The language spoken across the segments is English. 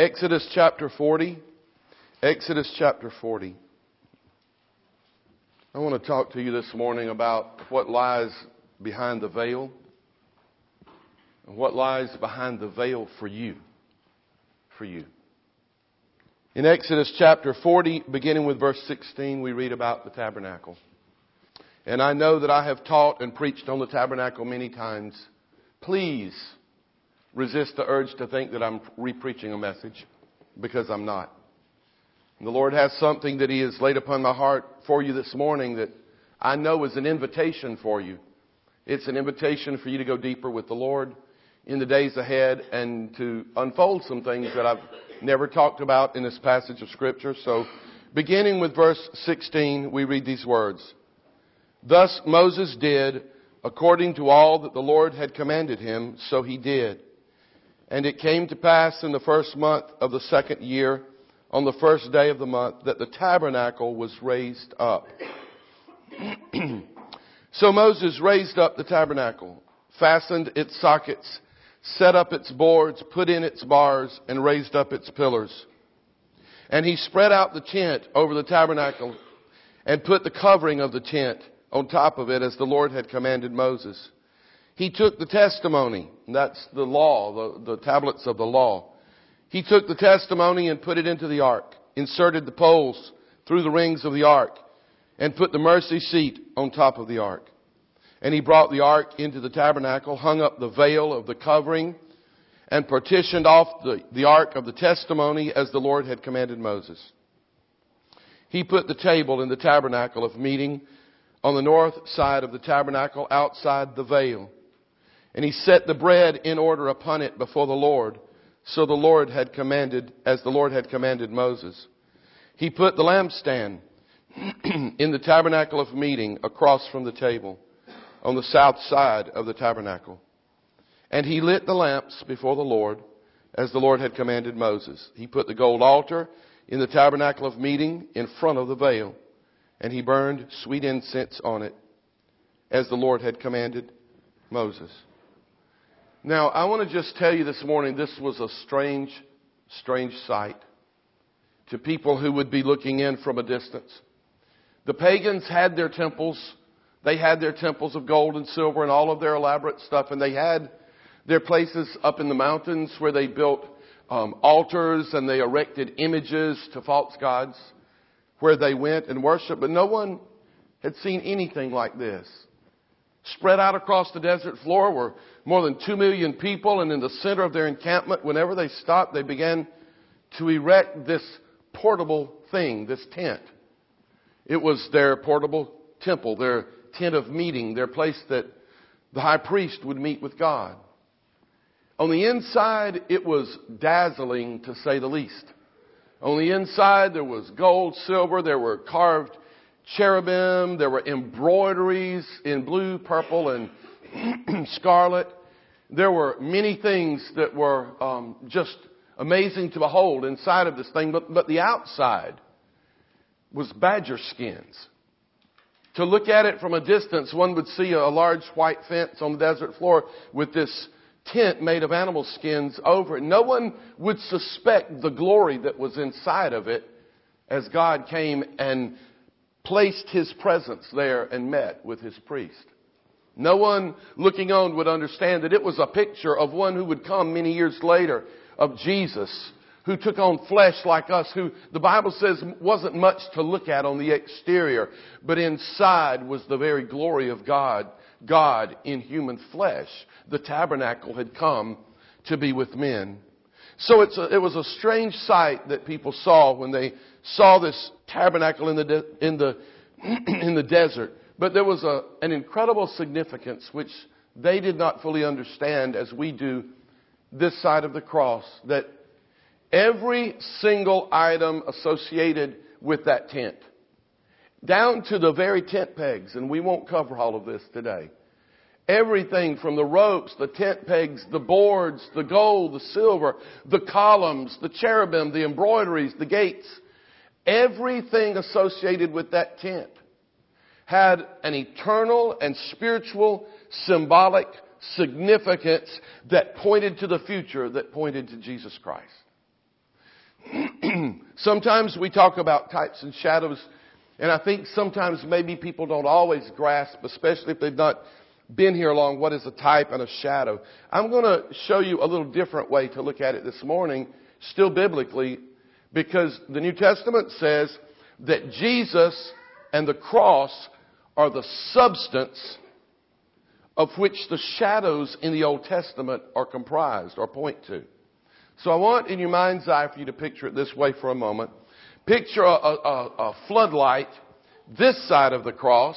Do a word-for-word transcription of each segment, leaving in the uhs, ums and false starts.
Exodus chapter forty. Exodus chapter forty. I want to talk to you this morning about what lies behind the veil. And what lies behind the veil for you. For you. In Exodus chapter forty, beginning with verse sixteen, we read about the tabernacle. And I know that I have taught and preached on the tabernacle many times. Please resist the urge to think that I'm re-preaching a message, because I'm not. And the Lord has something that He has laid upon my heart for you this morning that I know is an invitation for you. It's an invitation for you to go deeper with the Lord in the days ahead and to unfold some things that I've never talked about in this passage of Scripture. So, beginning with verse sixteen, we read these words. Thus Moses did according to all that the Lord had commanded him, so he did. And it came to pass in the first month of the second year, on the first day of the month, that the tabernacle was raised up. So Moses raised up the tabernacle, fastened its sockets, set up its boards, put in its bars, and raised up its pillars. And he spread out the tent over the tabernacle and put the covering of the tent on top of it as the Lord had commanded Moses. He took the testimony, that's the law, the, the tablets of the law. He took the testimony and put it into the ark, inserted the poles through the rings of the ark, and put the mercy seat on top of the ark. And he brought the ark into the tabernacle, hung up the veil of the covering, and partitioned off the, the ark of the testimony as the Lord had commanded Moses. He put the table in the tabernacle of meeting on the north side of the tabernacle outside the veil. And he set the bread in order upon it before the Lord, so the Lord had commanded, as the Lord had commanded Moses. He put the lampstand in the tabernacle of meeting across from the table on the south side of the tabernacle. And he lit the lamps before the Lord, as the Lord had commanded Moses. He put the gold altar in the tabernacle of meeting in front of the veil, and he burned sweet incense on it, as the Lord had commanded Moses. Now, I want to just tell you this morning, this was a strange, strange sight to people who would be looking in from a distance. The pagans had their temples. They had their temples of gold and silver and all of their elaborate stuff. And they had their places up in the mountains where they built um, altars and they erected images to false gods where they went and worshiped. But no one had seen anything like this. Spread out across the desert floor were more than two million people, and in the center of their encampment, whenever they stopped, they began to erect this portable thing, this tent. It was their portable temple, their tent of meeting, their place that the high priest would meet with God. On the inside, it was dazzling, to say the least. On the inside, there was gold, silver, there were carved cherubim, there were embroideries in blue, purple, and scarlet. There were many things that were um, just amazing to behold inside of this thing. But, but the outside was badger skins. To look at it from a distance, one would see a large white fence on the desert floor with this tent made of animal skins over it. No one would suspect the glory that was inside of it as God came and placed His presence there and met with His priest. No one looking on would understand that it was a picture of one who would come many years later, of Jesus, who took on flesh like us, who the Bible says wasn't much to look at on the exterior, but inside was the very glory of God, God in human flesh. The tabernacle had come to be with men. So it's a, it was a strange sight that people saw when they saw this tabernacle in the de- in the in the desert. But there was a, an incredible significance which they did not fully understand as we do this side of the cross, that every single item associated with that tent, down to the very tent pegs, and we won't cover all of this today. Everything from the ropes, the tent pegs, the boards, the gold, the silver, the columns, the cherubim, the embroideries, the gates, everything associated with that tent had an eternal and spiritual, symbolic significance that pointed to the future, that pointed to Jesus Christ. Sometimes we talk about types and shadows, and I think sometimes maybe people don't always grasp, especially if they've not been here long, what is a type and a shadow. I'm going to show you a little different way to look at it this morning, still biblically, because the New Testament says that Jesus and the cross are the substance of which the shadows in the Old Testament are comprised or point to. So I want in your mind's eye for you to picture it this way for a moment. Picture a, a, a floodlight this side of the cross,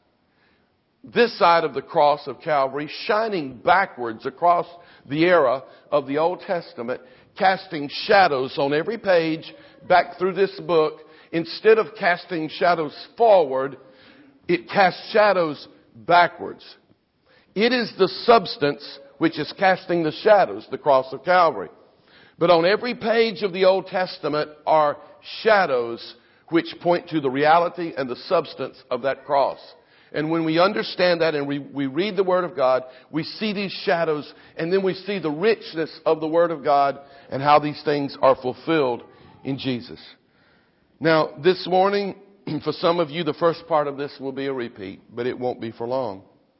this side of the cross of Calvary, shining backwards across the era of the Old Testament, casting shadows on every page back through this book. Instead of casting shadows forward, it casts shadows backwards. It is the substance which is casting the shadows, the cross of Calvary. But on every page of the Old Testament are shadows which point to the reality and the substance of that cross. And when we understand that and we, we read the Word of God, we see these shadows, and then we see the richness of the Word of God and how these things are fulfilled in Jesus. Now, this morning, for some of you, the first part of this will be a repeat, but it won't be for long.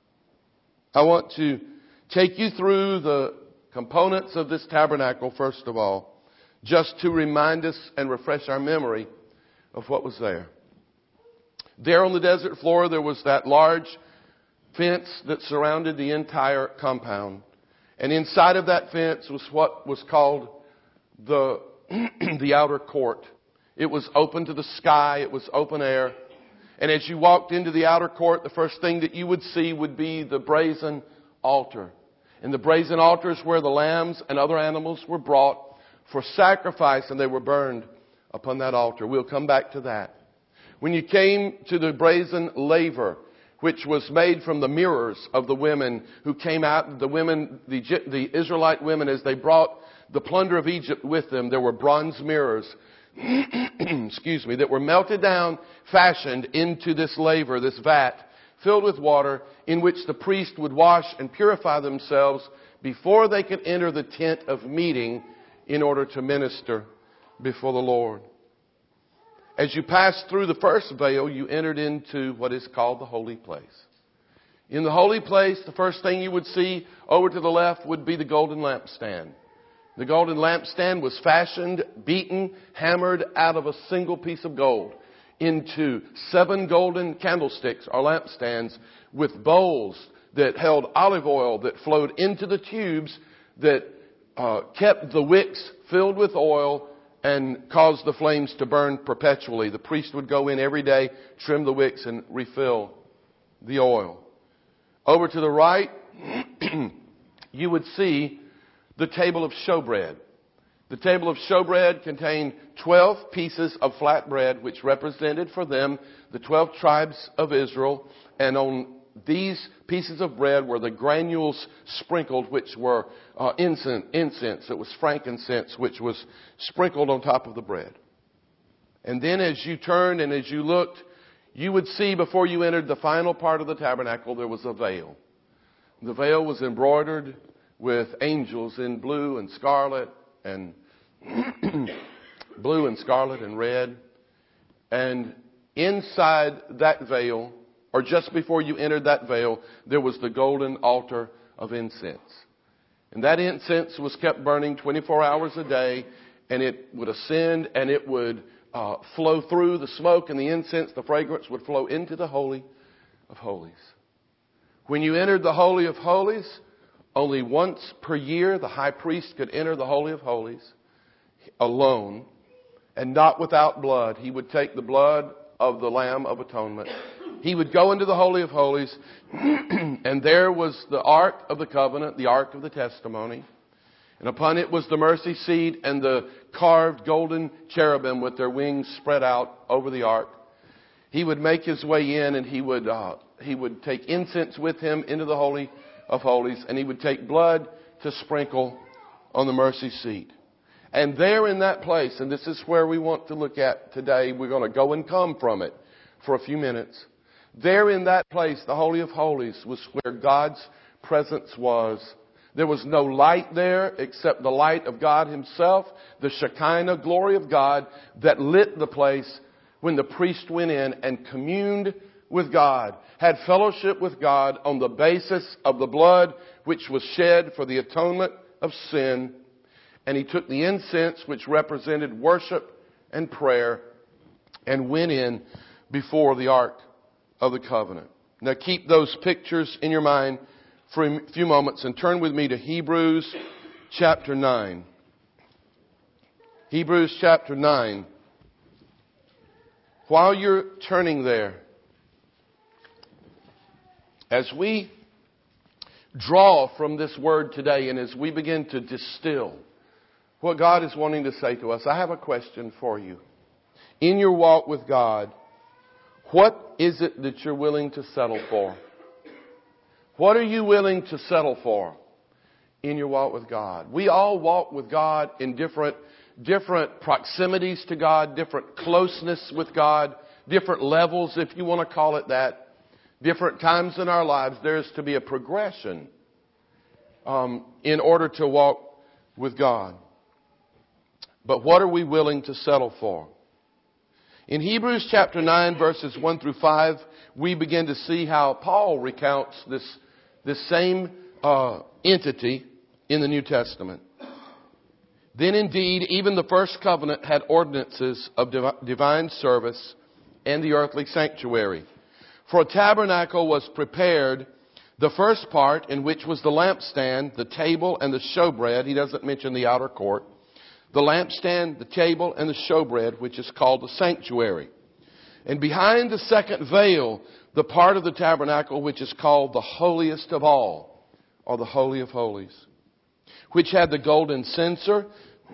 I want to take you through the components of this tabernacle, first of all, just to remind us and refresh our memory of what was there. There on the desert floor, there was that large fence that surrounded the entire compound. And inside of that fence was what was called the, the outer court. It was open to the sky. It was open air. And as you walked into the outer court, the first thing that you would see would be the brazen altar. And the brazen altar is where the lambs and other animals were brought for sacrifice, and they were burned upon that altar. We'll come back to that. When you came to the brazen laver, which was made from the mirrors of the women who came out, the women, the, the Israelite women, as they brought the plunder of Egypt with them, there were bronze mirrors excuse me, that were melted down, fashioned into this laver, this vat, filled with water, in which the priest would wash and purify themselves before they could enter the tent of meeting in order to minister before the Lord. As you passed through the first veil, you entered into what is called the holy place. In the holy place, the first thing you would see over to the left would be the golden lampstand. The golden lampstand was fashioned, beaten, hammered out of a single piece of gold into seven golden candlesticks or lampstands with bowls that held olive oil that flowed into the tubes that uh, kept the wicks filled with oil and caused the flames to burn perpetually. The priest would go in every day, trim the wicks, and refill the oil. Over to the right, you would see the table of showbread. The table of showbread contained twelve pieces of flat bread, which represented for them the twelve tribes of Israel. And on these pieces of bread were the granules sprinkled, which were uh, incense, incense. It was frankincense, which was sprinkled on top of the bread. And then as you turned and as you looked, you would see before you entered the final part of the tabernacle, there was a veil. The veil was embroidered with angels in blue and scarlet and blue and scarlet and red. And inside that veil, or just before you entered that veil, there was the golden altar of incense. And that incense was kept burning twenty-four hours a day, and it would ascend and it would uh, flow through the smoke and the incense. The fragrance would flow into the Holy of Holies. When you entered the Holy of Holies, only once per year the high priest could enter the Holy of Holies alone and not without blood. He would take the blood of the Lamb of Atonement. He would go into the Holy of Holies and there was the Ark of the Covenant, the Ark of the Testimony. And upon it was the mercy seat and the carved golden cherubim with their wings spread out over the Ark. He would make his way in and he would, uh, he would take incense with him into the Holy of Holies, and he would take blood to sprinkle on the mercy seat. And there in that place, and this is where we want to look at today, we're going to go and come from it for a few minutes. There in that place, the Holy of Holies, was where God's presence was. There was no light there except the light of God Himself, the Shekinah glory of God that lit the place when the priest went in and communed with God, had fellowship with God on the basis of the blood which was shed for the atonement of sin. And he took the incense which represented worship and prayer and went in before the Ark of the Covenant. Now keep those pictures in your mind for a few moments and turn with me to Hebrews chapter nine. Hebrews chapter nine. While you're turning there, as we draw from this word today and as we begin to distill what God is wanting to say to us, I have a question for you. In your walk with God, what is it that you're willing to settle for? What are you willing to settle for in your walk with God? We all walk with God in different, different proximities to God, different closeness with God, different levels, if you want to call it that. Different times in our lives, there's to be a progression um, in order to walk with God. But what are we willing to settle for? In Hebrews chapter nine, verses one through five, we begin to see how Paul recounts this, this same uh, entity in the New Testament. Then indeed, even the first covenant had ordinances of div- divine service and the earthly sanctuary. For a tabernacle was prepared, the first part, in which was the lampstand, the table, and the showbread. He doesn't mention the outer court. The lampstand, the table, and the showbread, which is called the sanctuary. And behind the second veil, the part of the tabernacle which is called the holiest of all, or the Holy of Holies, which had the golden censer.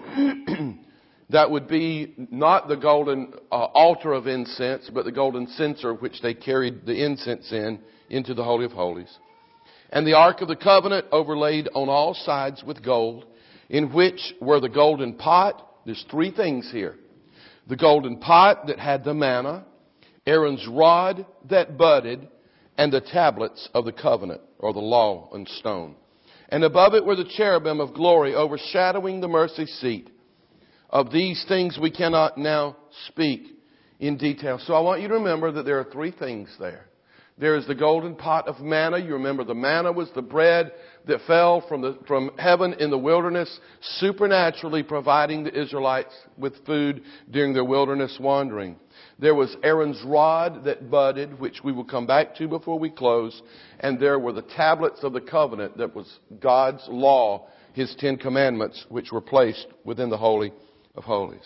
That would be not the golden uh, altar of incense, but the golden censer which they carried the incense in into the Holy of Holies. And the Ark of the Covenant overlaid on all sides with gold, in which were the golden pot. There's three things here. The golden pot that had the manna, Aaron's rod that budded, and the tablets of the covenant, or the law on stone. And above it were the cherubim of glory overshadowing the mercy seat. Of these things we cannot now speak in detail. So I want you to remember that there are three things there. There is the golden pot of manna. You remember the manna was the bread that fell from the, from heaven in the wilderness, supernaturally providing the Israelites with food during their wilderness wandering. There was Aaron's rod that budded, which we will come back to before we close. And there were the tablets of the covenant that was God's law, His Ten Commandments, which were placed within the Holy of Holies.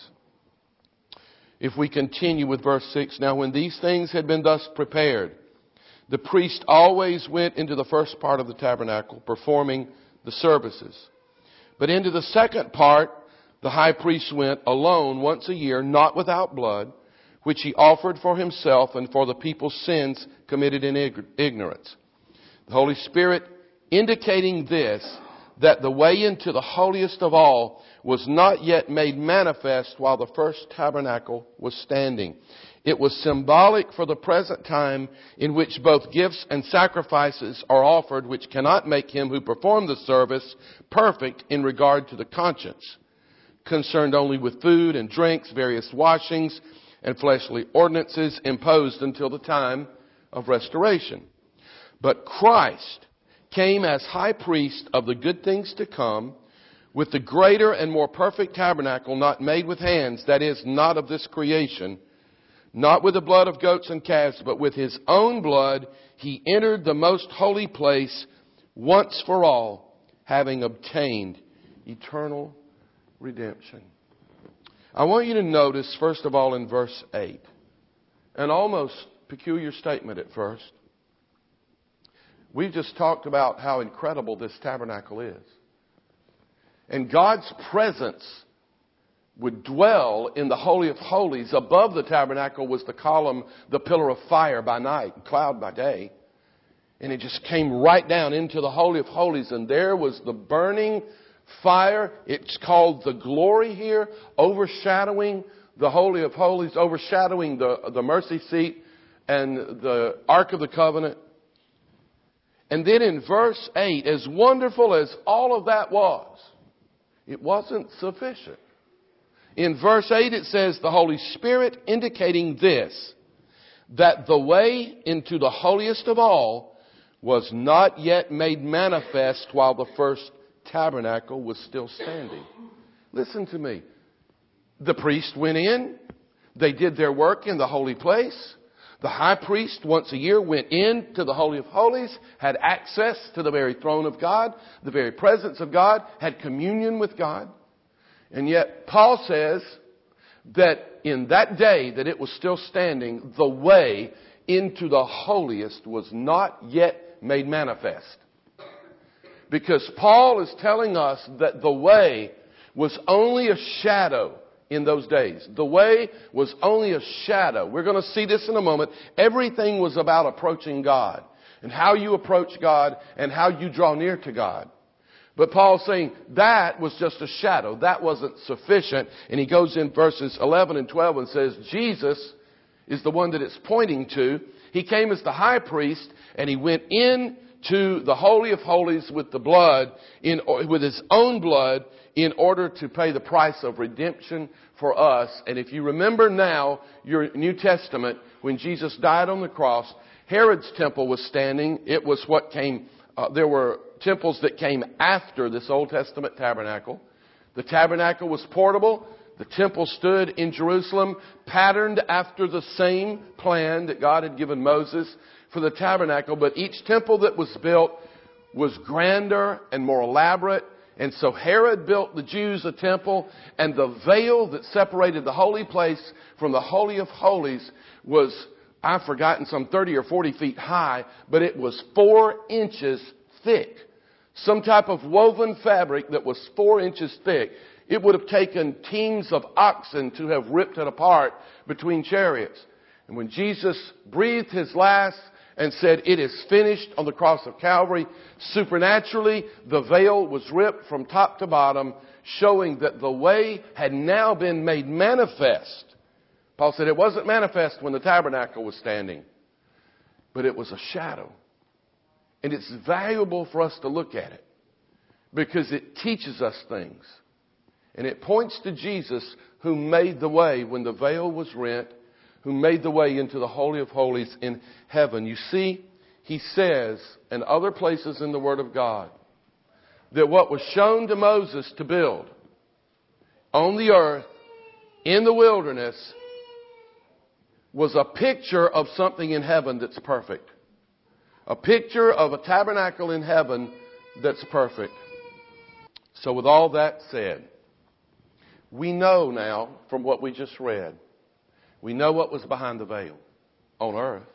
If we continue with verse six, now when these things had been thus prepared, the priest always went into the first part of the tabernacle, performing the services. But into the second part, the high priest went alone once a year, not without blood, which he offered for himself and for the people's sins committed in ignorance. The Holy Spirit indicating this, that the way into the holiest of all was not yet made manifest while the first tabernacle was standing. It was symbolic for the present time in which both gifts and sacrifices are offered, which cannot make him who performed the service perfect in regard to the conscience, concerned only with food and drinks, various washings, and fleshly ordinances imposed until the time of restoration. But Christ came as high priest of the good things to come, with the greater and more perfect tabernacle not made with hands, that is, not of this creation, not with the blood of goats and calves, but with His own blood He entered the most holy place once for all, having obtained eternal redemption. I want you to notice, first of all, in verse eight, an almost peculiar statement at first. We've just talked about how incredible this tabernacle is. And God's presence would dwell in the Holy of Holies. Above the tabernacle was the column, the pillar of fire by night, cloud by day. And it just came right down into the Holy of Holies. And there was the burning fire. It's called the glory here, overshadowing the Holy of Holies, overshadowing the, the mercy seat and the Ark of the Covenant. And then in verse eight, as wonderful as all of that was, it wasn't sufficient. In verse eight it says, the Holy Spirit indicating this, that the way into the holiest of all was not yet made manifest while the first tabernacle was still standing. Listen to me. The priest went in. They did their work in the holy place. The high priest once a year went into the Holy of Holies, had access to the very throne of God, the very presence of God, had communion with God. And yet Paul says that in that day that it was still standing, the way into the holiest was not yet made manifest. Because Paul is telling us that the way was only a shadow in those days. The way was only a shadow. We're going to see this in a moment. Everything was about approaching God and how you approach God and how you draw near to God. But Paul's saying that was just a shadow. That wasn't sufficient. And he goes in verses eleven and twelve and says, Jesus is the one that it's pointing to. He came as the high priest and he went in to the Holy of Holies with the blood, in, with his own blood, in order to pay the price of redemption for us. And if you remember now your New Testament, when Jesus died on the cross, Herod's temple was standing. It was what came, uh, there were temples that came after this Old Testament tabernacle. The tabernacle was portable. The temple stood in Jerusalem, patterned after the same plan that God had given Moses for the tabernacle. But each temple that was built was grander and more elaborate. And so Herod built the Jews a temple, and the veil that separated the holy place from the Holy of Holies was, I've forgotten, some thirty or forty feet high, but it was four inches thick. Some type of woven fabric that was four inches thick. It would have taken teams of oxen to have ripped it apart between chariots. And when Jesus breathed his last and said, "It is finished," on the cross of Calvary, supernaturally, the veil was ripped from top to bottom, showing that the way had now been made manifest. Paul said it wasn't manifest when the tabernacle was standing, but it was a shadow. And it's valuable for us to look at it because it teaches us things. And it points to Jesus, who made the way when the veil was rent, who made the way into the Holy of Holies in heaven. You see, he says in other places in the Word of God that what was shown to Moses to build on the earth in the wilderness was a picture of something in heaven that's perfect. A picture of a tabernacle in heaven that's perfect. So with all that said, we know now from what we just read, we know what was behind the veil on earth.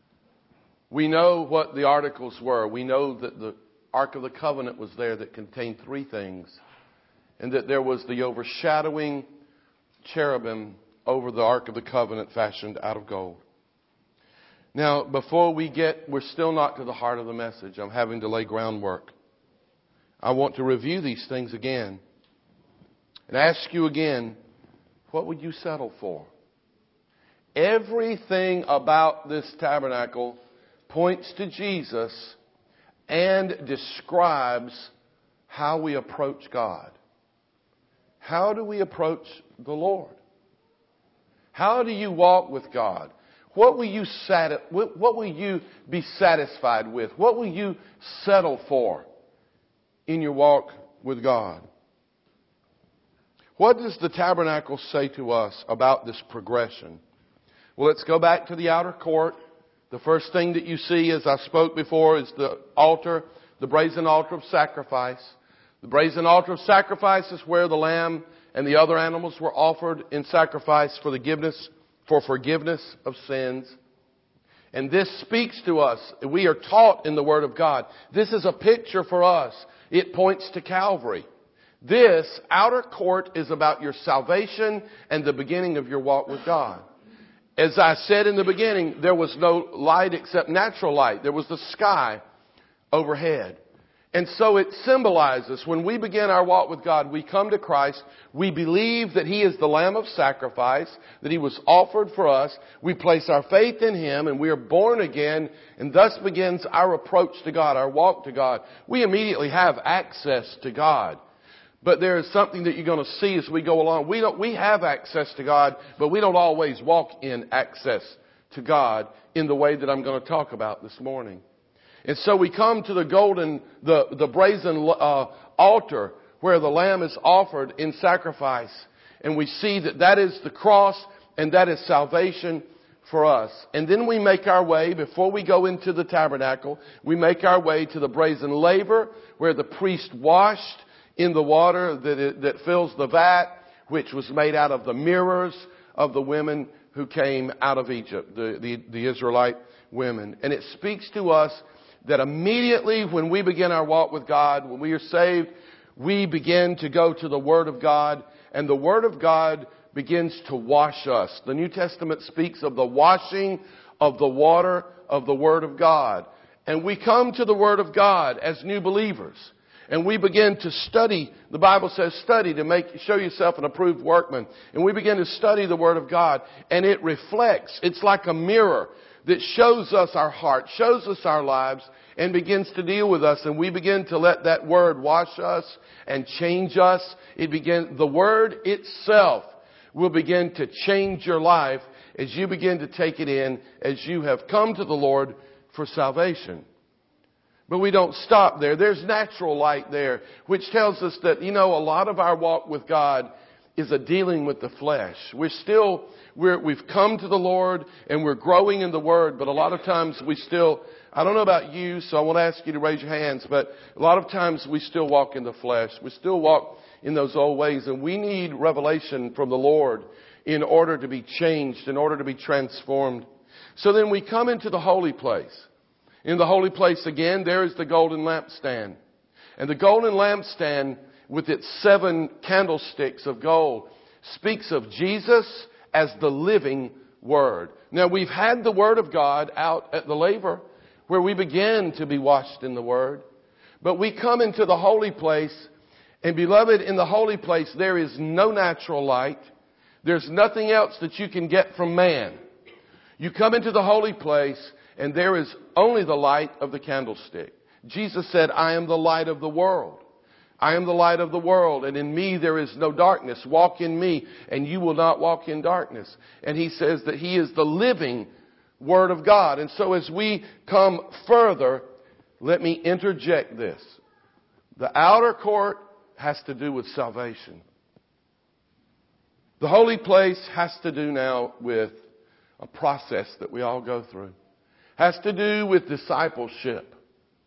We know what the articles were. We know that the Ark of the Covenant was there that contained three things. And that there was the overshadowing cherubim over the Ark of the Covenant fashioned out of gold. Now, before we get, we're still not to the heart of the message. I'm having to lay groundwork. I want to review these things again. And ask you again, what would you settle for? Everything about this tabernacle points to Jesus and describes how we approach God. How do we approach the Lord? How do you walk with God? What will you sati- what will you be satisfied with? What will you settle for in your walk with God? What does the tabernacle say to us about this progression? Well, let's go back to the outer court. The first thing that you see, as I spoke before, is the altar, the brazen altar of sacrifice. The brazen altar of sacrifice is where the lamb and the other animals were offered in sacrifice for forgiveness, for forgiveness of sins. And this speaks to us. We are taught in the Word of God. This is a picture for us. It points to Calvary. This outer court is about your salvation and the beginning of your walk with God. As I said in the beginning, there was no light except natural light. There was the sky overhead. And so it symbolizes when we begin our walk with God, we come to Christ, we believe that He is the Lamb of sacrifice, that He was offered for us, we place our faith in Him, and we are born again, and thus begins our approach to God, our walk to God. We immediately have access to God. But there is something that you're going to see as we go along. We don't, we have access to God, but we don't always walk in access to God in the way that I'm going to talk about this morning. And so we come to the golden, the, the brazen uh, altar where the Lamb is offered in sacrifice. And we see that that is the cross and that is salvation for us. And then we make our way, before we go into the tabernacle, we make our way to the brazen laver where the priest washed in the water that, it, that fills the vat, which was made out of the mirrors of the women who came out of Egypt, the, the, the Israelite women. And it speaks to us that immediately when we begin our walk with God, when we are saved, we begin to go to the Word of God, and the Word of God begins to wash us. The New Testament speaks of the washing of the water of the Word of God. And we come to the Word of God as new believers. And we begin to study. The Bible says study to make, show yourself an approved workman. And we begin to study the Word of God. And it reflects. It's like a mirror that shows us our heart, shows us our lives, and begins to deal with us. And we begin to let that Word wash us and change us. It begin, the Word itself will begin to change your life as you begin to take it in, as you have come to the Lord for salvation. But we don't stop there. There's natural light there, which tells us that, you know, a lot of our walk with God is a dealing with the flesh. We're still, we're, we've come to the Lord and we're growing in the Word, but a lot of times we still, I don't know about you, so I won't ask you to raise your hands, but a lot of times we still walk in the flesh. We still walk in those old ways, and we need revelation from the Lord in order to be changed, in order to be transformed. So then we come into the holy place. In the holy place again, there is the golden lampstand. And the golden lampstand, with its seven candlesticks of gold, speaks of Jesus as the living Word. Now, we've had the Word of God out at the laver, where we begin to be washed in the Word. But we come into the holy place, and beloved, in the holy place, there is no natural light. There's nothing else that you can get from man. You come into the holy place, and there is only the light of the candlestick. Jesus said, I am the light of the world. I am the light of the world, and in me there is no darkness. Walk in me, and you will not walk in darkness. And He says that He is the living Word of God. And so as we come further, let me interject this. The outer court has to do with salvation. The holy place has to do now with a process that we all go through. Has to do with discipleship.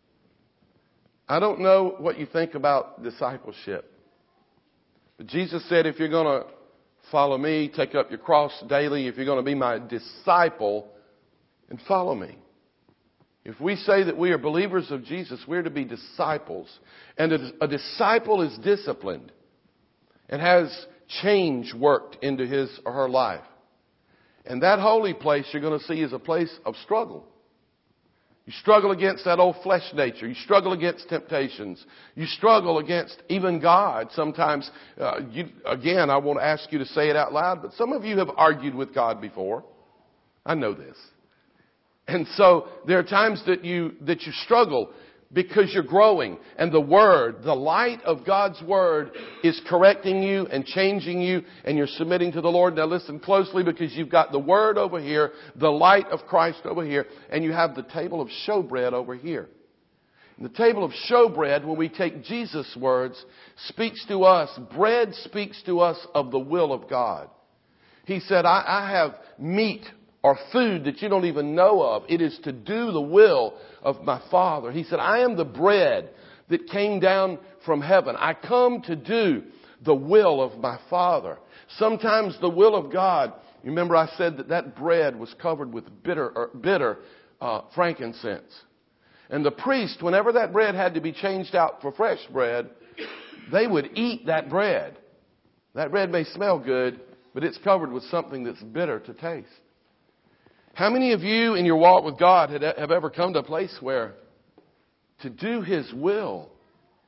I don't know what you think about discipleship. But Jesus said, if you're going to follow me, take up your cross daily. If you're going to be my disciple, and follow me. If we say that we are believers of Jesus, we're to be disciples. And a, a disciple is disciplined and has change worked into his or her life. And that holy place you're going to see is a place of struggle. You struggle against that old flesh nature. You struggle against temptations. You struggle against even God. Sometimes, uh, you, again, I won't ask you to say it out loud, but some of you have argued with God before. I know this. And so there are times that you that you struggle because you're growing. And the Word, the light of God's Word is correcting you and changing you, and you're submitting to the Lord. Now listen closely, because you've got the Word over here, the light of Christ over here, and you have the table of showbread over here. And the table of showbread, when we take Jesus' words, speaks to us. Bread speaks to us of the will of God. He said, I, I have meat or food that you don't even know of. It is to do the will of my Father. He said, I am the bread that came down from heaven. I come to do the will of my Father. Sometimes the will of God, you remember I said that that bread was covered with bitter, or bitter uh, frankincense. And the priest, whenever that bread had to be changed out for fresh bread, they would eat that bread. That bread may smell good, but it's covered with something that's bitter to taste. How many of you in your walk with God have ever come to a place where to do His will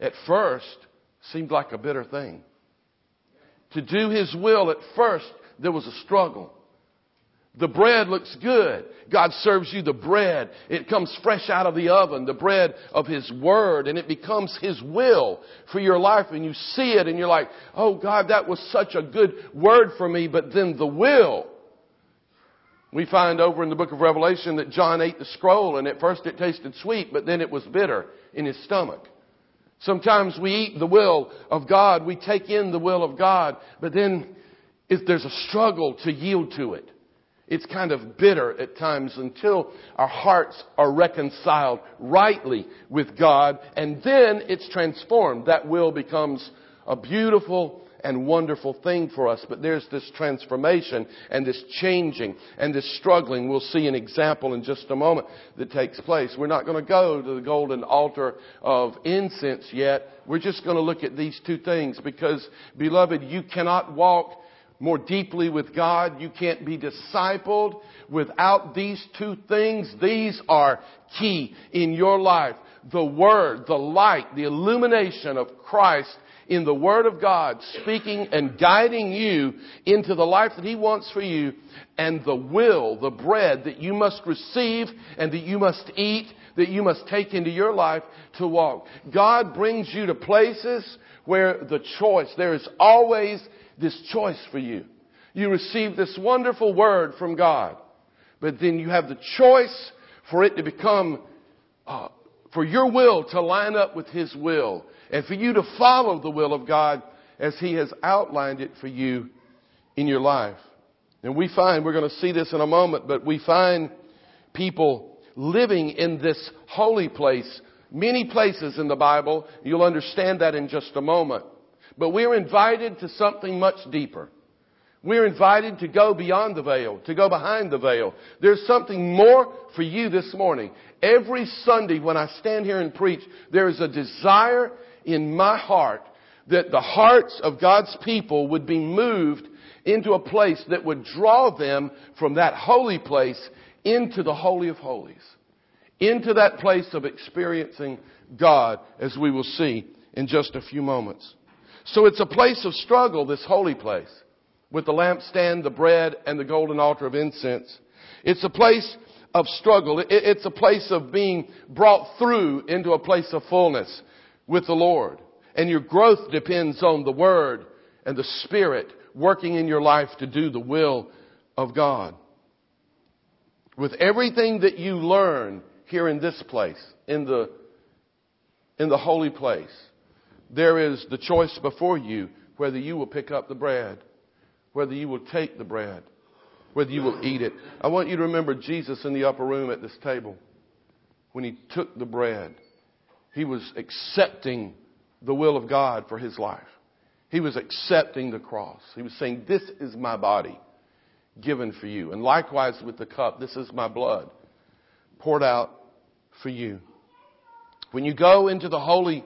at first seemed like a bitter thing. To do His will at first, there was a struggle. The bread looks good. God serves you the bread. It comes fresh out of the oven, the bread of His Word, and it becomes His will for your life. And you see it and you're like, oh God, that was such a good word for me. But then the will. We find over in the book of Revelation that John ate the scroll, and at first it tasted sweet, but then it was bitter in his stomach. Sometimes we eat the will of God. We take in the will of God, but then if there's a struggle to yield to it. It's kind of bitter at times until our hearts are reconciled rightly with God. And then it's transformed. That will becomes a beautiful and wonderful thing for us. But there's this transformation and this changing and this struggling. We'll see an example in just a moment that takes place. We're not going to go to the golden altar of incense yet. We're just going to look at these two things because, beloved, you cannot walk more deeply with God. You can't be discipled without these two things. These are key in your life. The Word, the light, the illumination of Christ in the Word of God, speaking and guiding you into the life that He wants for you, and the will, the bread that you must receive and that you must eat, that you must take into your life to walk. God brings you to places where the choice, there is always this choice for you. You receive this wonderful word from God, but then you have the choice for it to become, uh, for your will to line up with His will, and for you to follow the will of God as He has outlined it for you in your life. And we find, we're going to see this in a moment, but we find people living in this holy place, many places in the Bible. You'll understand that in just a moment. But we're invited to something much deeper. We're invited to go beyond the veil, to go behind the veil. There's something more for you this morning. Every Sunday when I stand here and preach, there is a desire in my heart that the hearts of God's people would be moved into a place that would draw them from that holy place into the Holy of Holies. Into that place of experiencing God, as we will see in just a few moments. So it's a place of struggle, this holy place, with the lampstand, the bread, and the golden altar of incense. It's a place of struggle. It's a place of being brought through into a place of fullness with the Lord. And your growth depends on the Word and the Spirit working in your life to do the will of God. With everything that you learn here in this place, in the, in the holy place, there is the choice before you whether you will pick up the bread, whether you will take the bread, whether you will eat it. I want you to remember Jesus in the upper room at this table. When He took the bread, He was accepting the will of God for His life. He was accepting the cross. He was saying, this is my body given for you. And likewise with the cup, this is my blood poured out for you. When you go into the holy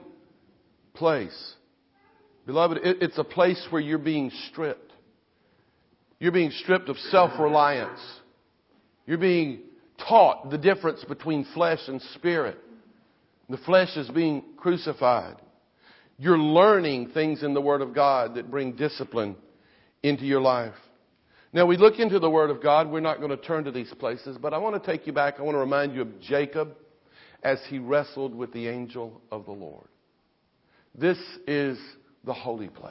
place, beloved, it's a place where you're being stripped. You're being stripped of self-reliance. You're being taught the difference between flesh and spirit. The flesh is being crucified. You're learning things in the Word of God that bring discipline into your life. Now we look into the Word of God. We're not going to turn to these places, but I want to take you back. I want to remind you of Jacob as he wrestled with the angel of the Lord. This is the holy place.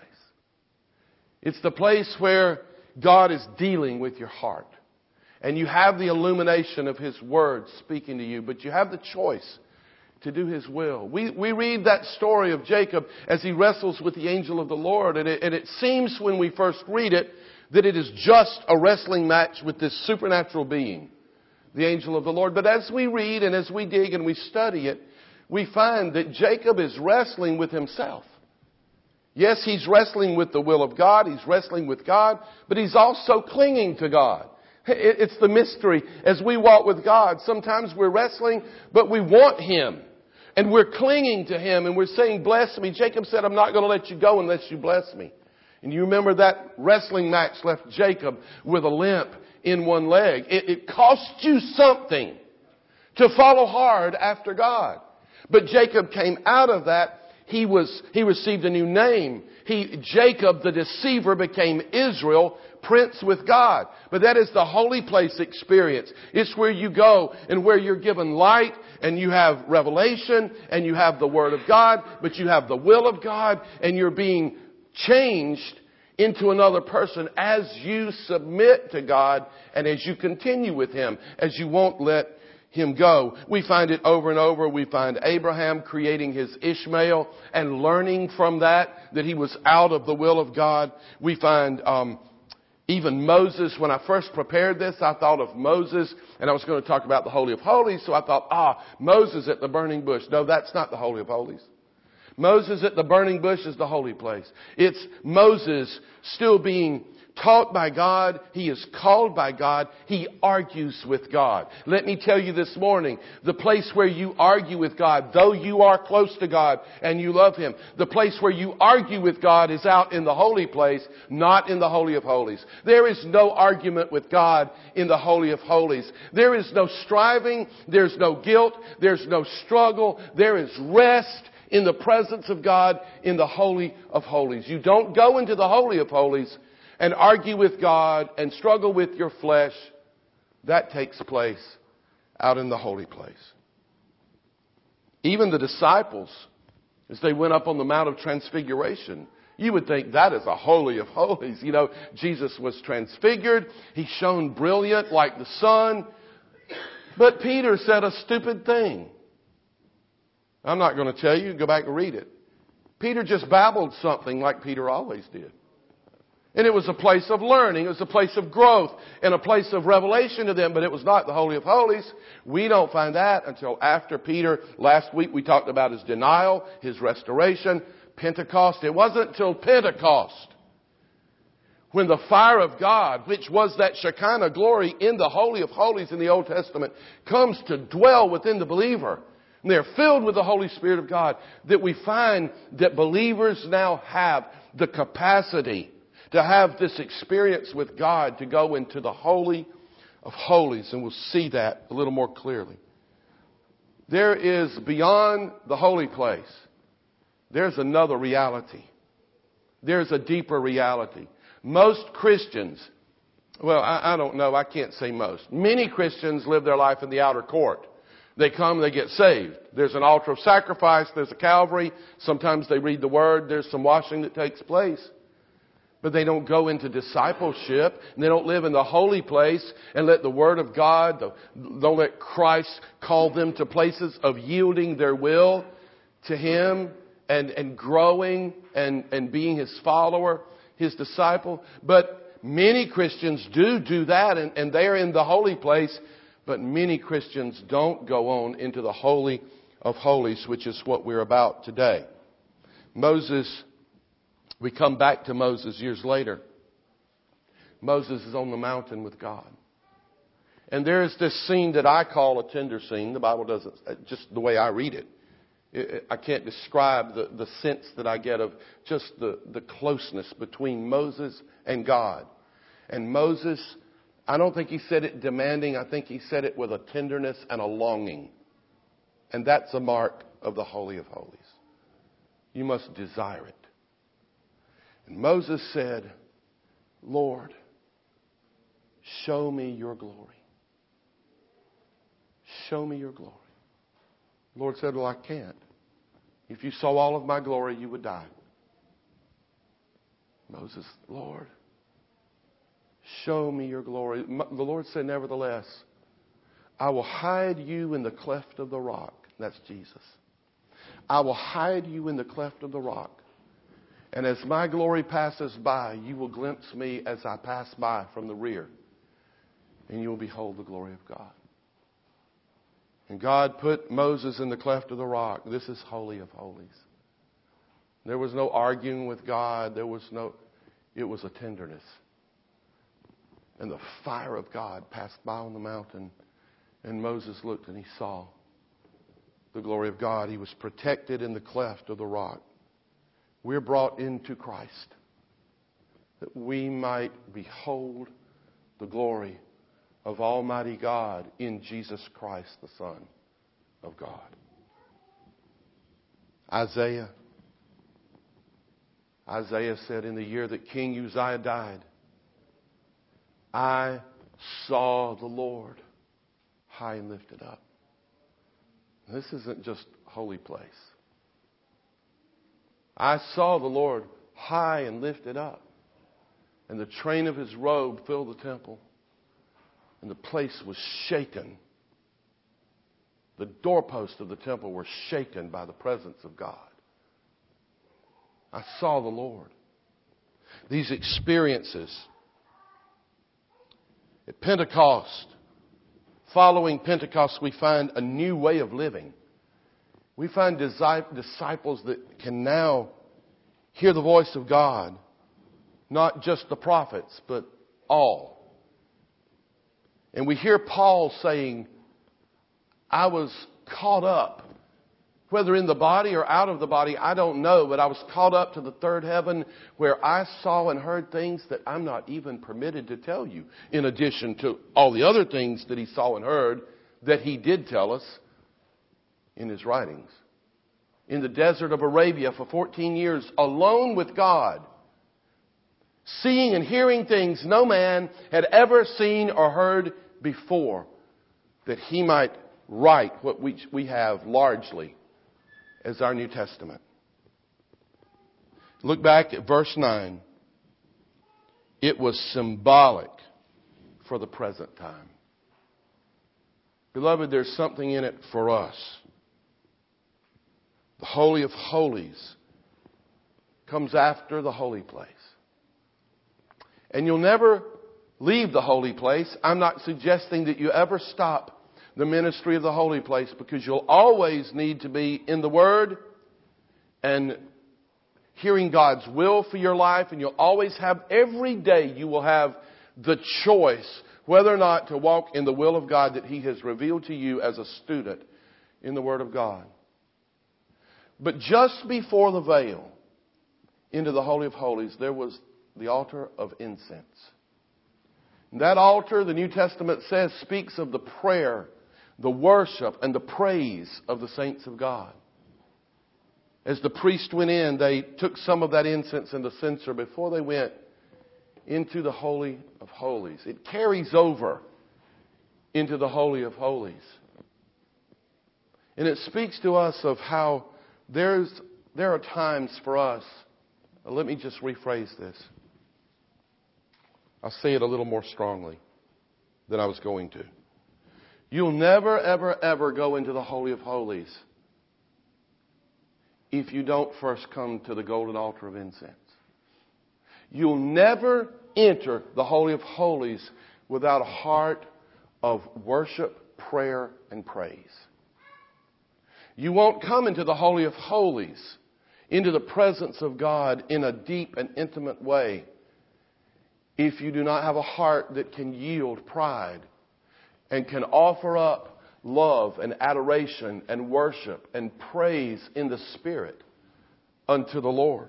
It's the place where God is dealing with your heart. And you have the illumination of His Word speaking to you, but you have the choice to do His will. We, we read that story of Jacob as he wrestles with the angel of the Lord. And it, and it seems when we first read it that it is just a wrestling match with this supernatural being, the angel of the Lord. But as we read and as we dig and we study it, we find that Jacob is wrestling with himself. Yes, he's wrestling with the will of God. He's wrestling with God, but he's also clinging to God. It's the mystery. As we walk with God, sometimes we're wrestling, but we want Him. And we're clinging to Him and we're saying, bless me. Jacob said, I'm not going to let you go unless you bless me. And you remember that wrestling match left Jacob with a limp in one leg. It, it cost you something to follow hard after God. But Jacob came out of that he was, he received a new name. He, Jacob the deceiver became Israel, prince with God. But that is the holy place experience. It's where you go and where you're given light and you have revelation and you have the Word of God, but you have the will of God and you're being changed into another person as you submit to God and as you continue with Him, as you won't let Him go. We find it over and over. We find Abraham creating his Ishmael and learning from that, that he was out of the will of God. We find um, even Moses. When I first prepared this, I thought of Moses, and I was going to talk about the Holy of Holies, so I thought, ah, Moses at the burning bush. No, that's not the Holy of Holies. Moses at the burning bush is the holy place. It's Moses still being taught by God. He is called by God. He argues with God. Let me tell you this morning, the place where you argue with God, though you are close to God and you love Him, the place where you argue with God is out in the holy place, not in the Holy of Holies. There is no argument with God in the Holy of Holies. There is no striving. There's no guilt. There's no struggle. There is rest in the presence of God in the Holy of Holies. You don't go into the Holy of Holies and argue with God and struggle with your flesh. That takes place out in the holy place. Even the disciples, as they went up on the Mount of Transfiguration, you would think that is a holy of holies. You know, Jesus was transfigured. He shone brilliant like the sun. But Peter said a stupid thing. I'm not going to tell you. Go back and read it. Peter just babbled something like Peter always did. And it was a place of learning. It was a place of growth and a place of revelation to them. But it was not the Holy of Holies. We don't find that until after Peter. Last week we talked about his denial, his restoration, Pentecost. It wasn't until Pentecost when the fire of God, which was that Shekinah glory in the Holy of Holies in the Old Testament, comes to dwell within the believer. And they're filled with the Holy Spirit of God, that we find that believers now have the capacity to have this experience with God, to go into the Holy of Holies. And we'll see that a little more clearly. There is, beyond the holy place, there's another reality. There's a deeper reality. Most Christians, well, I, I don't know, I can't say most. Many Christians live their life in the outer court. They come, they get saved. There's an altar of sacrifice. There's a Calvary. Sometimes they read the Word. There's some washing that takes place. But they don't go into discipleship. And they don't live in the holy place and let the Word of God, don't let Christ call them to places of yielding their will to Him and, and growing and, and being His follower, His disciple. But many Christians do do that, and, and they're in the holy place. But many Christians don't go on into the Holy of Holies, which is what we're about today. Moses, we come back to Moses years later. Moses is on the mountain with God. And there is this scene that I call a tender scene. The Bible doesn't, just the way I read it. it I can't describe the, the sense that I get of just the, the closeness between Moses and God. And Moses, I don't think he said it demanding. I think he said it with a tenderness and a longing. And that's a mark of the Holy of Holies. You must desire it. And Moses said, Lord, show me your glory. Show me your glory. The Lord said, well, I can't. If you saw all of my glory, you would die. Moses, Lord, show me your glory. The Lord said, nevertheless, I will hide you in the cleft of the rock. That's Jesus. I will hide you in the cleft of the rock. And as my glory passes by, you will glimpse me as I pass by from the rear. And you will behold the glory of God. And God put Moses in the cleft of the rock. This is Holy of Holies. There was no arguing with God. There was no, it was a tenderness. And the fire of God passed by on the mountain. And Moses looked and he saw the glory of God. He was protected in the cleft of the rock. We're brought into Christ that we might behold the glory of Almighty God in Jesus Christ, the Son of God. Isaiah Isaiah said, in the year that King Uzziah died, I saw the Lord high and lifted up. This isn't just holy place. I saw the Lord high and lifted up, and the train of his robe filled the temple, and the place was shaken. The doorposts of the temple were shaken by the presence of God. I saw the Lord. These experiences at Pentecost, following Pentecost, we find a new way of living. We find disciples that can now hear the voice of God, not just the prophets, but all. And we hear Paul saying, I was caught up, whether in the body or out of the body, I don't know, but I was caught up to the third heaven where I saw and heard things that I'm not even permitted to tell you, in addition to all the other things that he saw and heard that he did tell us in his writings. In the desert of Arabia for fourteen years, alone with God, seeing and hearing things no man had ever seen or heard before, that he might write what we, we have largely as our New Testament. Look back at verse nine. It was symbolic for the present time. Beloved, there's something in it for us. The Holy of Holies comes after the holy place. And you'll never leave the holy place. I'm not suggesting that you ever stop the ministry of the holy place, because you'll always need to be in the Word and hearing God's will for your life. And you'll always have, every day you will have the choice whether or not to walk in the will of God that He has revealed to you as a student in the Word of God. But just before the veil into the Holy of Holies, there was the altar of incense. And that altar, the New Testament says, speaks of the prayer, the worship, and the praise of the saints of God. As the priest went in, they took some of that incense and the censer before they went into the Holy of Holies. It carries over into the Holy of Holies. And it speaks to us of how there's there are times for us. Let me just rephrase this. I'll say it a little more strongly than I was going to. You'll never, ever, ever go into the Holy of Holies if you don't first come to the golden altar of incense. You'll never enter the Holy of Holies without a heart of worship, prayer, and praise. You won't come into the Holy of Holies, into the presence of God in a deep and intimate way, if you do not have a heart that can yield pride and can offer up love and adoration and worship and praise in the Spirit unto the Lord.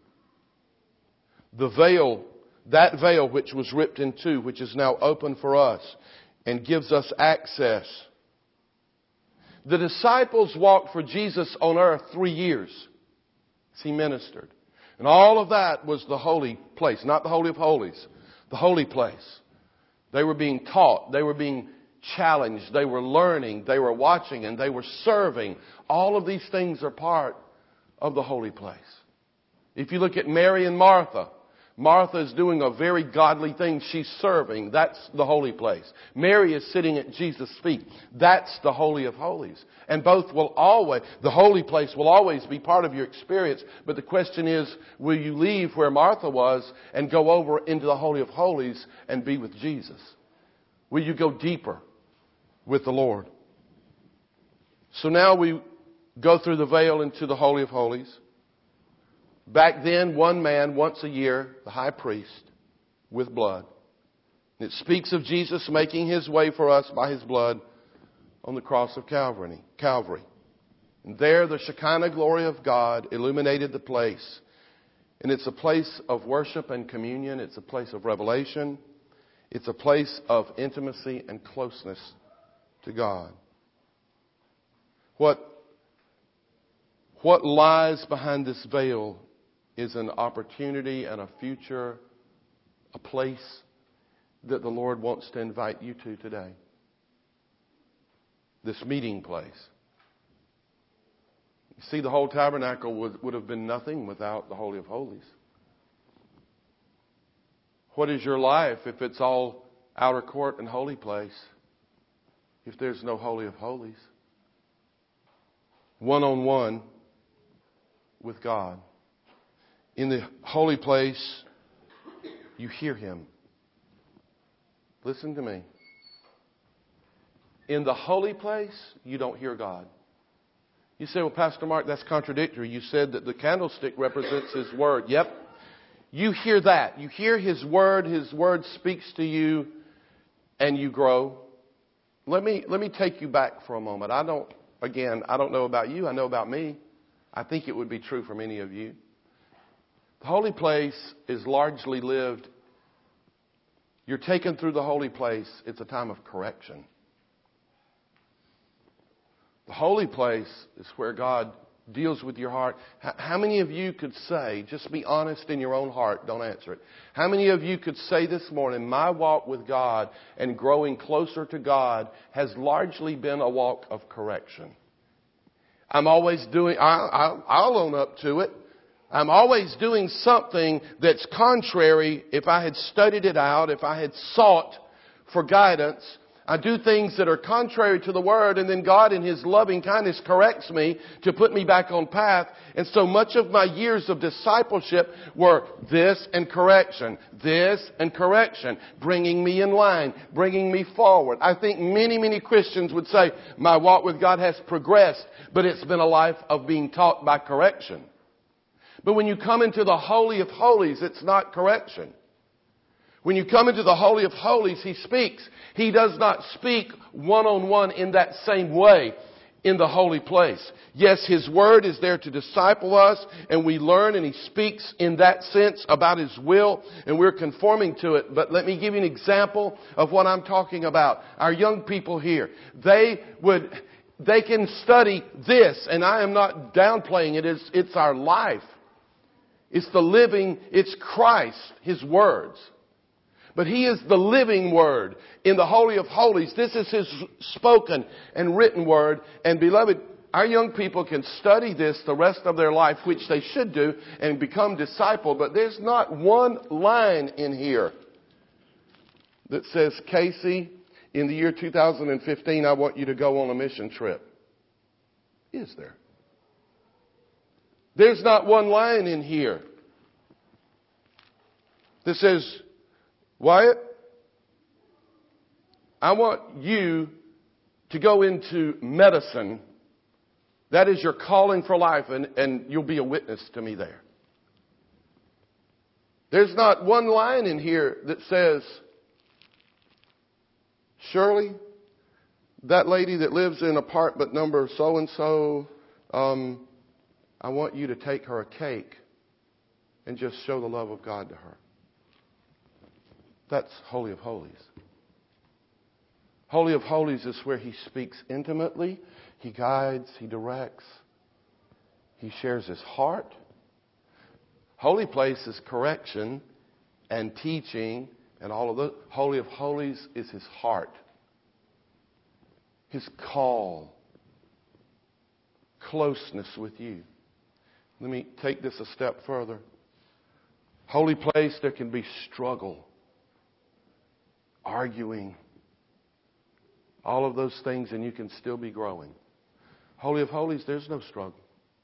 The veil, that veil which was ripped in two, which is now open for us and gives us access. The disciples walked for Jesus on earth three years as He ministered. And all of that was the holy place, not the Holy of Holies, the holy place. They were being taught, they were being challenged, they were learning, they were watching, and they were serving. All of these things are part of the holy place. If you look at Mary and Martha, Martha is doing a very godly thing. She's serving. That's the holy place. Mary is sitting at Jesus' feet. That's the Holy of Holies. And both will always, the holy place will always be part of your experience. But the question is, will you leave where Martha was and go over into the Holy of Holies and be with Jesus? Will you go deeper with the Lord? So now we go through the veil into the Holy of Holies. Back then, one man once a year, the high priest, with blood. It speaks of Jesus making His way for us by His blood on the cross of Calvary. Calvary. And there the Shekinah glory of God illuminated the place. And it's a place of worship and communion. It's a place of revelation. It's a place of intimacy and closeness to God. What, what lies behind this veil is an opportunity and a future, a place that the Lord wants to invite you to today. This meeting place. You see, the whole tabernacle would, would have been nothing without the Holy of Holies. What is your life if it's all outer court and holy place? If there's no Holy of Holies? One-on-one with God. In the holy place, you hear Him. Listen to me. In the holy place, you don't hear God. You say, well, Pastor Mark, that's contradictory. You said that the candlestick represents His Word. Yep. You hear that. You hear His Word. His Word speaks to you and you grow. Let me, let me take you back for a moment. I don't, again, I don't know about you. I know about me. I think it would be true for many of you. The holy place is largely lived. You're taken through the holy place. It's a time of correction. The holy place is where God deals with your heart. How many of you could say, just be honest in your own heart, don't answer it. How many of you could say this morning, my walk with God and growing closer to God has largely been a walk of correction? I'm always doing, I, I, I'll own up to it. I'm always doing something that's contrary. If I had studied it out, if I had sought for guidance, I do things that are contrary to the Word, and then God in His loving kindness corrects me to put me back on path. And so much of my years of discipleship were this and correction, this and correction, bringing me in line, bringing me forward. I think many, many Christians would say, my walk with God has progressed, but it's been a life of being taught by correction. But when you come into the Holy of Holies, it's not correction. When you come into the Holy of Holies, He speaks. He does not speak one-on-one in that same way in the holy place. Yes, His Word is there to disciple us, and we learn, and He speaks in that sense about His will, and we're conforming to it. But let me give you an example of what I'm talking about. Our young people here, they would, they can study this, and I am not downplaying it. It's, it's our life. It's the living, it's Christ, His words. But He is the living Word in the Holy of Holies. This is His spoken and written Word. And beloved, our young people can study this the rest of their life, which they should do, and become discipled. But there's not one line in here that says, Casey, in the year two thousand fifteen, I want you to go on a mission trip. Is there? There's not one line in here that says, Wyatt, I want you to go into medicine. That is your calling for life, and, and you'll be a witness to me there. There's not one line in here that says, Shirley, that lady that lives in apartment number so-and-so, um, I want you to take her a cake and just show the love of God to her. That's Holy of Holies. Holy of Holies is where He speaks intimately. He guides. He directs. He shares His heart. Holy place is correction and teaching and all of the. Holy of Holies is His heart. His call. Closeness with you. Let me take this a step further. Holy place, there can be struggle, arguing, all of those things, and you can still be growing. Holy of Holies, there's no struggle.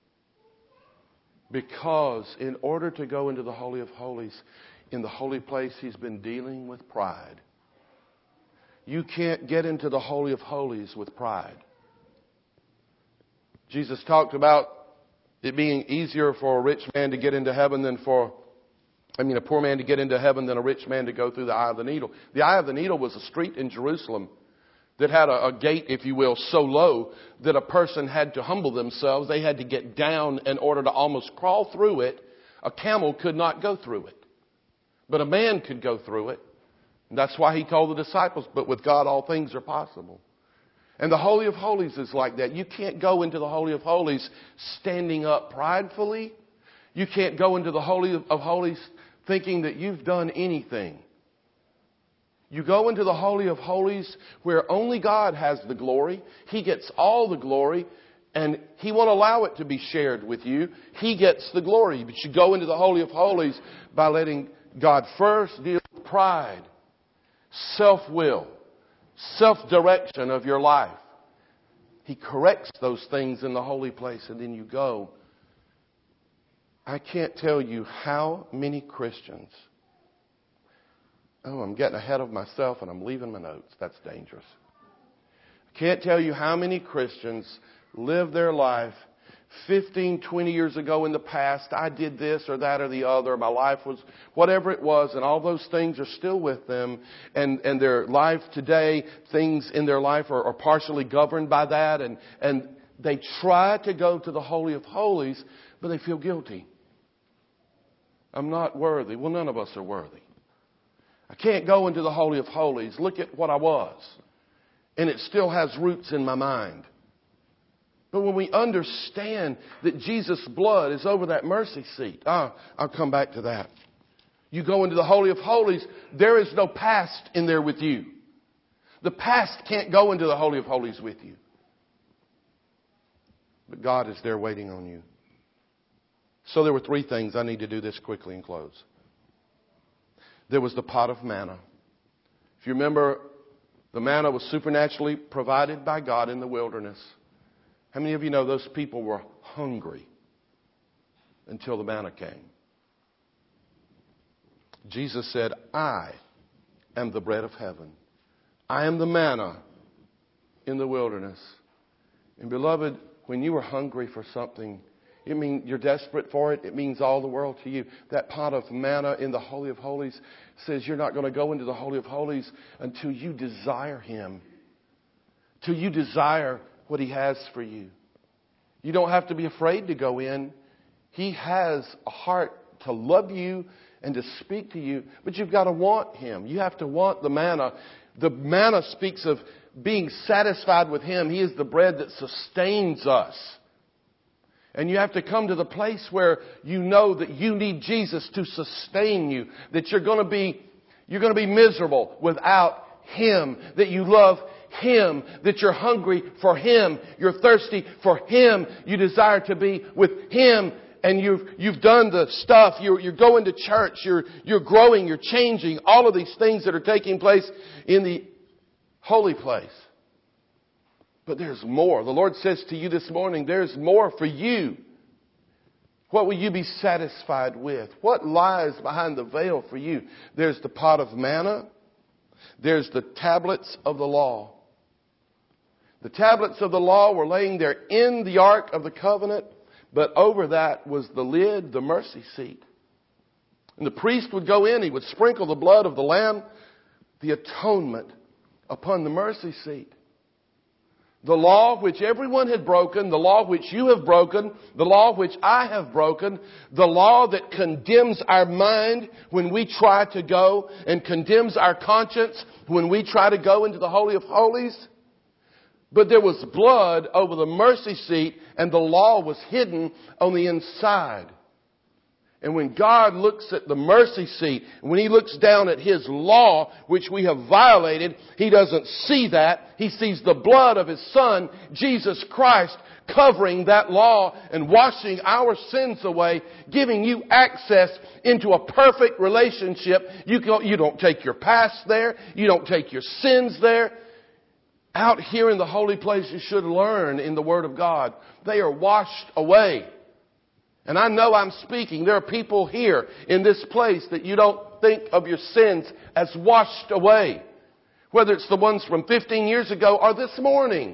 Because in order to go into the Holy of Holies, in the holy place, He's been dealing with pride. You can't get into the Holy of Holies with pride. Jesus talked about it being easier for a rich man to get into heaven than for, I mean, a poor man to get into heaven than a rich man to go through the eye of the needle. The eye of the needle was a street in Jerusalem that had a, a gate, if you will, so low that a person had to humble themselves. They had to get down in order to almost crawl through it. A camel could not go through it. But a man could go through it. And that's why He told the disciples, but with God all things are possible. And the Holy of Holies is like that. You can't go into the Holy of Holies standing up pridefully. You can't go into the Holy of Holies thinking that you've done anything. You go into the Holy of Holies where only God has the glory. He gets all the glory, and He won't allow it to be shared with you. He gets the glory. But you go into the Holy of Holies by letting God first deal with pride, self-will, self-direction of your life. He corrects those things in the holy place, and then you go. I can't tell you how many Christians... Oh, I'm getting ahead of myself and I'm leaving my notes. That's dangerous. I can't tell you how many Christians live their life fifteen, twenty years ago in the past. I did this or that or the other. My life was whatever it was, and all those things are still with them. And, and their life today, things in their life are, are partially governed by that. And, and they try to go to the Holy of Holies, but they feel guilty. I'm not worthy. Well, none of us are worthy. I can't go into the Holy of Holies. Look at what I was. And it still has roots in my mind. But when we understand that Jesus' blood is over that mercy seat. Ah, I'll come back to that. You go into the Holy of Holies, there is no past in there with you. The past can't go into the Holy of Holies with you. But God is there waiting on you. So there were three things. I need to do this quickly and close. There was the pot of manna. If you remember, the manna was supernaturally provided by God in the wilderness. How many of you know those people were hungry until the manna came? Jesus said, I am the bread of heaven. I am the manna in the wilderness. And beloved, when you are hungry for something, it means you're desperate for it. It means all the world to you. That pot of manna in the Holy of Holies says you're not going to go into the Holy of Holies until you desire Him. Till you desire what He has for you. You don't have to be afraid to go in. He has a heart to love you and to speak to you. But you've got to want Him. You have to want the manna. The manna speaks of being satisfied with Him. He is the bread that sustains us. And you have to come to the place where you know that you need Jesus to sustain you. That you're going to be, you're going to be miserable without Him. That you love Him. That you're hungry for Him. You're thirsty for Him. You desire to be with Him. And you've, you've done the stuff. You're, you're going to church. You're, you're growing. You're changing. All of these things that are taking place in the holy place. But there's more. The Lord says to you this morning, there's more for you. What will you be satisfied with? What lies behind the veil for you? There's the pot of manna. There's the tablets of the law. The tablets of the law were laying there in the Ark of the Covenant, but over that was the lid, the mercy seat. And the priest would go in, he would sprinkle the blood of the lamb, the atonement upon the mercy seat. The law which everyone had broken, the law which you have broken, the law which I have broken, the law that condemns our mind when we try to go and condemns our conscience when we try to go into the Holy of Holies. But there was blood over the mercy seat and the law was hidden on the inside. And when God looks at the mercy seat, when He looks down at His law, which we have violated, He doesn't see that. He sees the blood of His Son, Jesus Christ, covering that law and washing our sins away, giving you access into a perfect relationship. You, go, you don't take your past there. You don't take your sins there. Out here in the holy place, you should learn in the Word of God. They are washed away. And I know I'm speaking. There are people here in this place that you don't think of your sins as washed away. Whether it's the ones from fifteen years ago or this morning.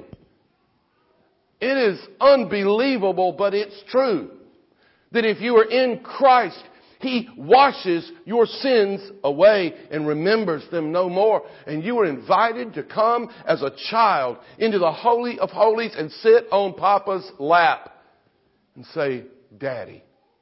It is unbelievable, but it's true. That if you are in Christ, He washes your sins away and remembers them no more. And you are invited to come as a child into the Holy of Holies and sit on Papa's lap and say, Daddy.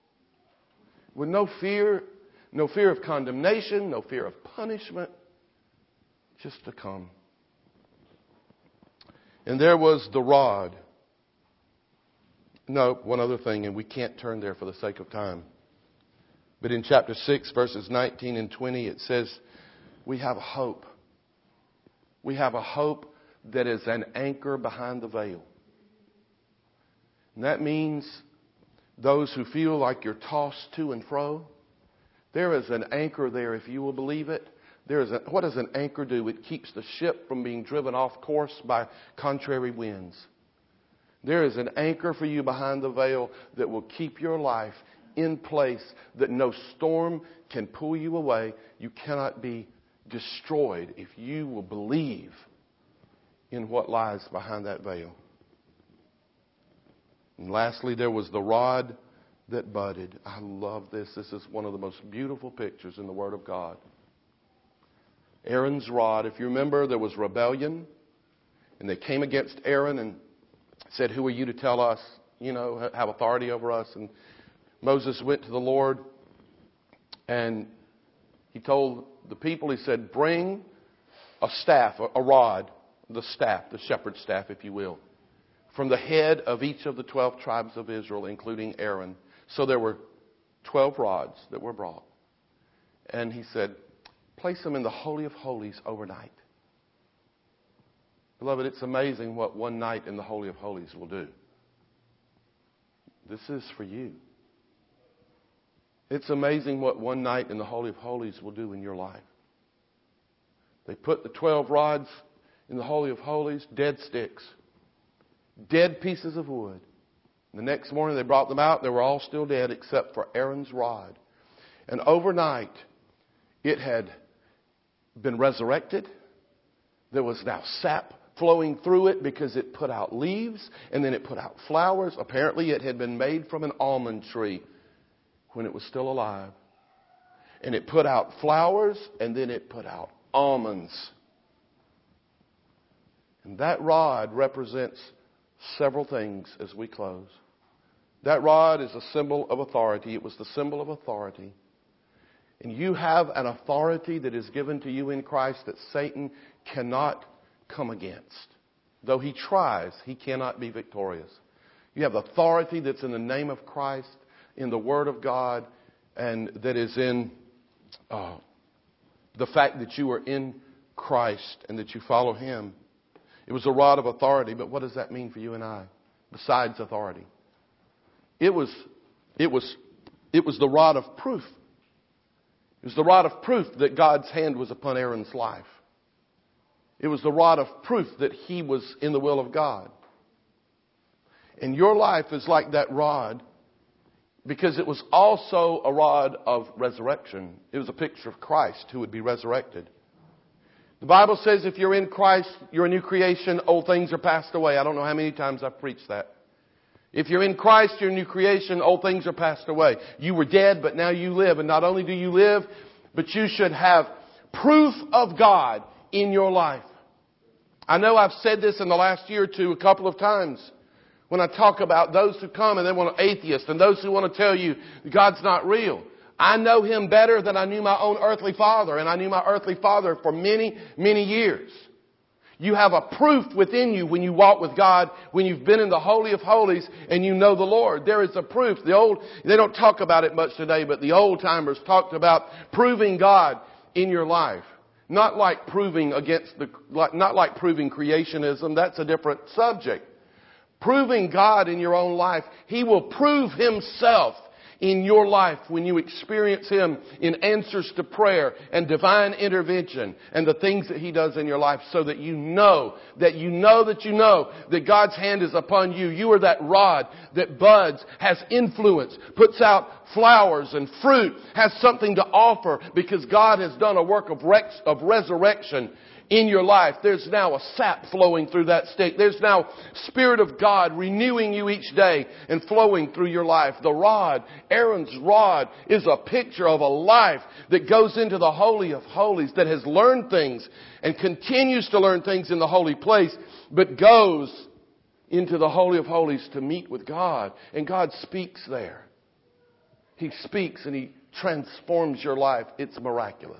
With no fear, no fear of condemnation, no fear of punishment, just to come. And there was the rod. No, one other thing, and we can't turn there for the sake of time. But in chapter six, verses nineteen and twenty, it says, we have a hope. We have a hope that is an anchor behind the veil. And that means those who feel like you're tossed to and fro, there is an anchor there if you will believe it. There is a, what does an anchor do? It keeps the ship from being driven off course by contrary winds. There is an anchor for you behind the veil that will keep your life in place, that no storm can pull you away. You cannot be destroyed if you will believe in what lies behind that veil. And lastly, there was the rod that budded. I love this. This is one of the most beautiful pictures in the Word of God. Aaron's rod. If you remember, there was rebellion. And they came against Aaron and said, who are you to tell us, you know, have authority over us? And Moses went to the Lord and he told the people, he said, bring a staff, a rod, the staff, the shepherd's staff, if you will, from the head of each of the twelve tribes of Israel, including Aaron. So there were twelve rods that were brought. And he said, place them in the Holy of Holies overnight. Beloved, it's amazing what one night in the Holy of Holies will do. This is for you. It's amazing what one night in the Holy of Holies will do in your life. They put the twelve rods in the Holy of Holies, dead sticks, dead pieces of wood. The next morning they brought them out. They were all still dead except for Aaron's rod. And overnight it had been resurrected. There was now sap flowing through it because it put out leaves and then it put out flowers. Apparently it had been made from an almond tree when it was still alive. And it put out flowers and then it put out almonds. And that rod represents several things as we close. That rod is a symbol of authority. It was the symbol of authority. And you have an authority that is given to you in Christ that Satan cannot come against. Though he tries, he cannot be victorious. You have authority that's in the name of Christ, in the Word of God, and that is in uh, the fact that you are in Christ and that you follow Him. It was a rod of authority, but what does that mean for you and I? Besides authority. It was, it was, it was the rod of proof. It was the rod of proof that God's hand was upon Aaron's life. It was the rod of proof that he was in the will of God. And your life is like that rod because it was also a rod of resurrection. It was a picture of Christ who would be resurrected. The Bible says if you're in Christ, you're a new creation. Old things are passed away. I don't know how many times I've preached that. If you're in Christ, you're a new creation. Old things are passed away. You were dead, but now you live. And not only do you live, but you should have proof of God in your life. I know I've said this in the last year or two a couple of times when I talk about those who come and they want to atheist and those who want to tell you God's not real. I know Him better than I knew my own earthly father, and I knew my earthly father for many, many years. You have a proof within you when you walk with God, when you've been in the Holy of Holies and you know the Lord. There is a proof. The old, they don't talk about it much today, but the old timers talked about proving God in your life. Not like proving against the, not like proving creationism. That's a different subject. Proving God in your own life. He will prove Himself in your life when you experience Him in answers to prayer and divine intervention and the things that He does in your life, so that you know, that you know that you know that God's hand is upon you. You are that rod that buds, has influence, puts out flowers and fruit, has something to offer because God has done a work of, rex, of resurrection in your life. There's now a sap flowing through that stick. There's now Spirit of God renewing you each day and flowing through your life. The rod, Aaron's rod, is a picture of a life that goes into the Holy of Holies, that has learned things and continues to learn things in the holy place, but goes into the Holy of Holies to meet with God. And God speaks there. He speaks and He transforms your life. It's miraculous.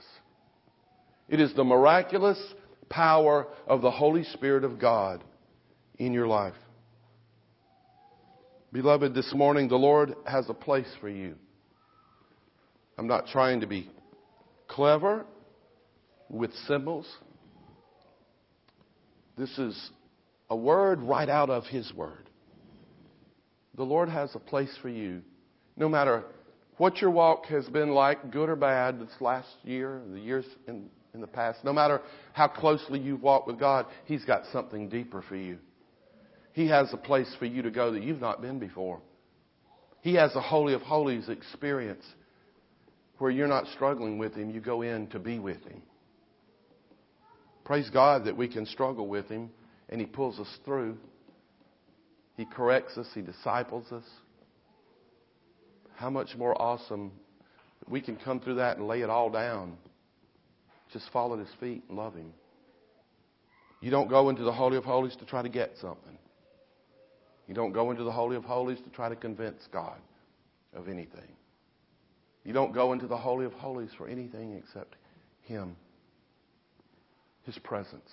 It is the miraculous power of the Holy Spirit of God in your life. Beloved, this morning the Lord has a place for you. I'm not trying to be clever with symbols. This is a word right out of His Word. The Lord has a place for you. No matter what your walk has been like, good or bad, this last year, the years in, in the past, no matter how closely you've walked with God, He's got something deeper for you. He has a place for you to go that you've not been before. He has a Holy of Holies experience where you're not struggling with Him. You go in to be with Him. Praise God that we can struggle with Him and He pulls us through. He corrects us. He disciples us. How much more awesome that we can come through that and lay it all down. Just fall at His feet and love Him. You don't go into the Holy of Holies to try to get something. You don't go into the Holy of Holies to try to convince God of anything. You don't go into the Holy of Holies for anything except Him, His presence.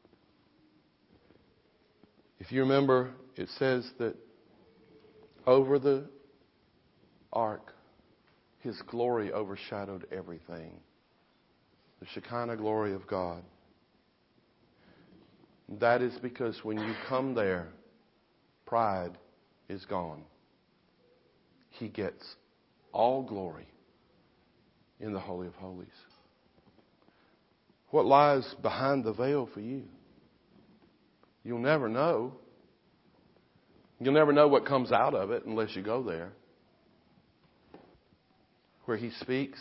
If you remember, it says that over the ark, His glory overshadowed everything. The Shekinah glory of God. That is because when you come there, pride is gone. He gets all glory in the Holy of Holies. What lies behind the veil for you? You'll never know. You'll never know what comes out of it unless you go there. Where He speaks.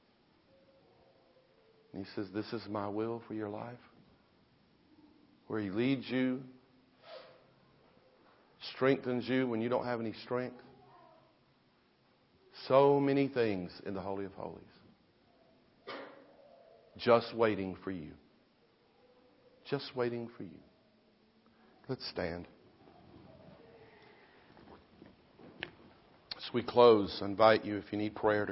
And He says, this is my will for your life. Where He leads you. Strengthens you when you don't have any strength. So many things in the Holy of Holies. Just waiting for you. Just waiting for you. Let's stand. As we close, I invite you, if you need prayer, to